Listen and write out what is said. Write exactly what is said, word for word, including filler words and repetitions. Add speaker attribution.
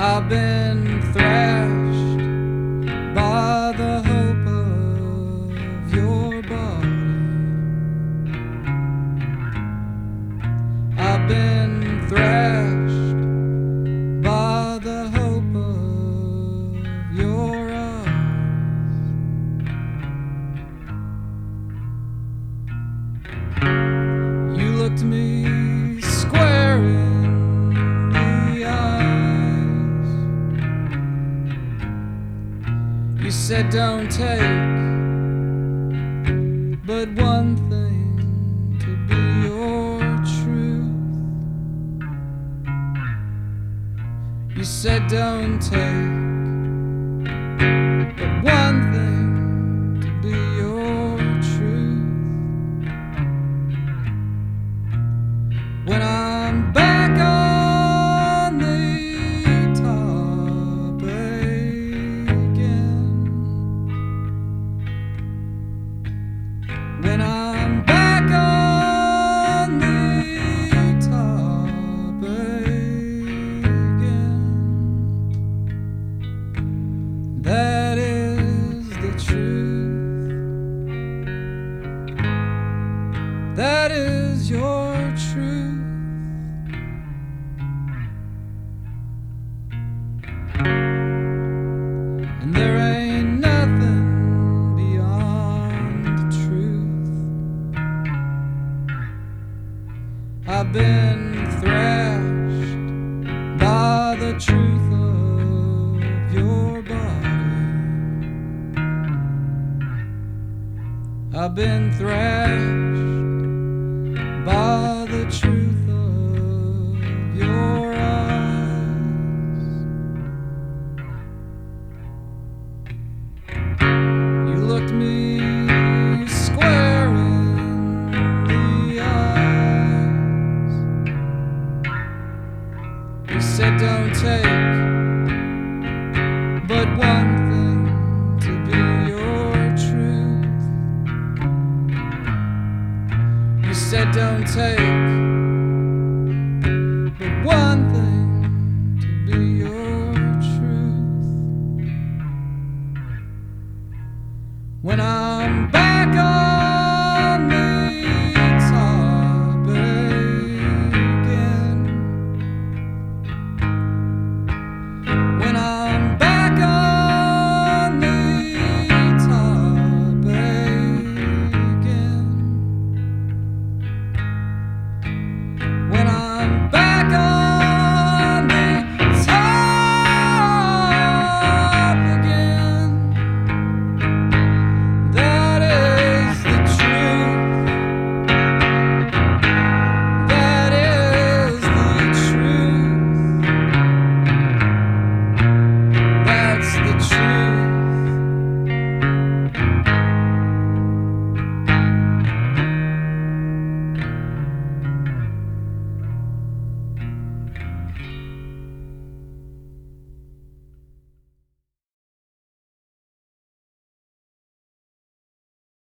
Speaker 1: I've been thrashed by the hope of your body. I've been thrashed by the hope of your eyes. You looked me square in the eyes. You said don't take but one thing to be your truth. You said don't take but one thing to be your truth. When I'm back on the top again, when I'm back on the top again, that is the truth. That is your truth. And there ain't nothing beyond the truth. I've been thrashed by the truth of your body. I've been thrashed by the truth of your eyes. You looked me square in the eyes. You said don't take but one thing to be your truth. You said don't take